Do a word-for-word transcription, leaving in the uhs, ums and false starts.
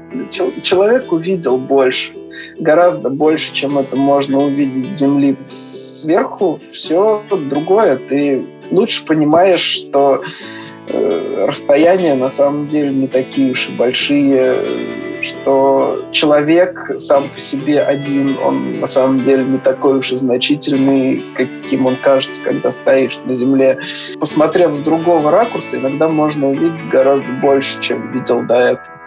Человек увидел больше, гораздо больше, чем это можно увидеть с Земли сверху. Все другое. Ты лучше понимаешь, что э, расстояния на самом деле не такие уж и большие, что человек сам по себе один, он на самом деле не такой уж и значительный, каким он кажется, когда стоишь на Земле. Посмотрев с другого ракурса, иногда можно увидеть гораздо больше, чем видел до этого.